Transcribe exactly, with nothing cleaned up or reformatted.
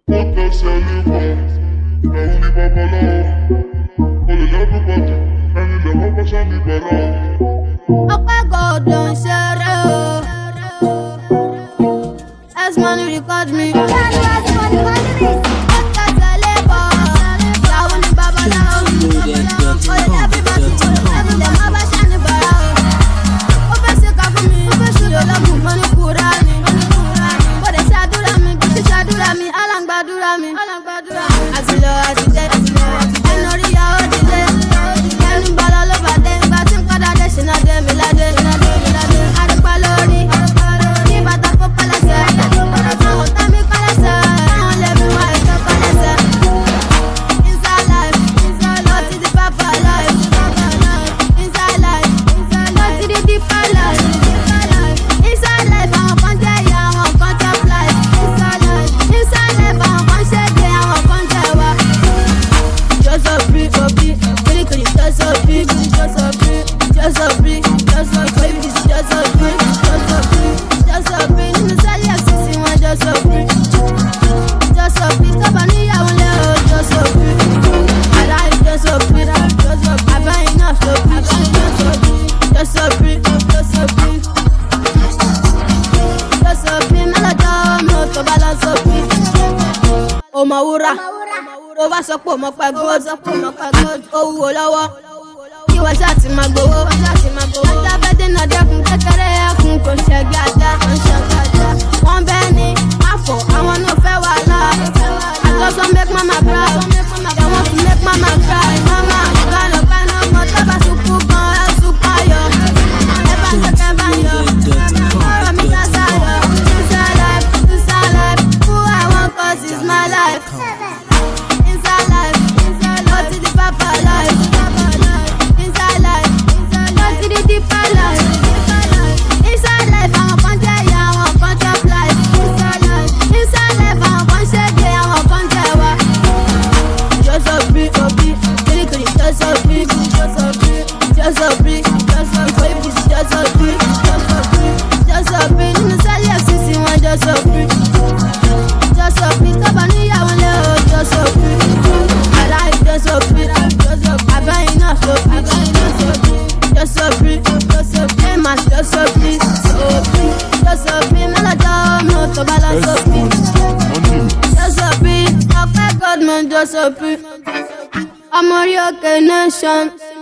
Puta se alejó, la uni babalao. Con el labro pato, en el agua pasa mi parao. Ọpẹ́ God ló ń ṣeré o. S-Money record me. Puta se alejó, la uni babalao. Con el labro pato, en el agua pasa mi parao. Ó fẹ́ ṣe ká fún mi, ó fẹ́ ṣe lọ́gùn mọ́ ní kúrá mi. Bó dẹ̀ ṣàdúrà mi, bí ṣe ṣàdúrà mi, aláǹgbàdúrà mi. Àti lọ àti dé, ẹnu orí ìyàwó ti dé. Ẹnu bọ́lá ló bá dé, ìgbà tí ń padà dé, ṣe náà dé mi ládé. Àdúpẹ́ lórí, ní bàtà kó pẹ́lẹ́sẹ̀. Àwọn ọ̀tá mi pẹ́lẹ́sẹ̀, àwọn lè mi wá ìtọ́ pẹ́lẹ́sẹ̀. Inside life, lọ sí di pápá life. Inside life, lọ sí di deeper life. Inside life, àwọn kan jẹ́ ìyá, àwọn kan jẹ́ life. Inside life, àwọn kan ṣe dé, àwọn kan jẹ́ wa. Just a brick, a brick, really could just a brick, just a brick, just a brick, just a brick, just a brick, just a brick, just a brick. Nínú sẹ́lẹ̀ ẹ̀sìsì wọn just a brick, just a brick. Tọ́ba níyàwó lé o, just a brick. Àdá just a brick, àbẹ́yìn náà so brick, just a brick, just a brick, just a brick. Mẹ́lọ̀dọ́ mi ò tó bá lọ so brick. Ọmọ wúrà. Tó bá sọ pé mo pẹ́ gold, ó wúwo lọ́wọ́. Kí wọ́n ṣáà ti máa gbowó. Ajá bẹ́ẹ̀ dènà dẹ́kun kékeré ẹkùn kò ṣẹ́gi ajá. Wọ́n bẹ́ẹ̀ ni àfọ̀ àwọn náà fẹ́ wàhálà. I just wan make mama proud. They want to make mama cry. Mama, ìgbàlọ́ pẹ́ẹ́nù ọmọ tó bá sunkún gan ẹ̀ sunkún ayọ̀. Ẹ bá ń tẹ́kẹ́ bá ń yọ. Ọ̀rọ̀ mi ká sáyọ̀. Inside life, inside life, who I want cause it's my life. Inside life, go to the papa life. Inside life, go to the deeper life. Inside life, àwọn kan jẹ́ ìyá, àwọn kan jẹ́ life. Inside life, àwọn kan ṣe dé, àwọn kan jẹ́ wa. Just a brick, a brick, really could just a brick, just a brick, just a brick, just a brick, just a brick, just a brick, just a brick. Nínú sẹ́lẹ̀ ẹ̀sìsì wọn just a brick, just a brick. Tọ́ba níyàwó lé o, just a brick. Just a brick, àbẹ́yìn náà so brick, just a brick, just a brick, ẹ̀ma just a brick, so brick, just a brick. Mẹ́lọ̀dọ́ mi ò tó bá lọ so brick, just a brick. Ọpẹ́ God man just a brick. Ọmọ orí òkè nation.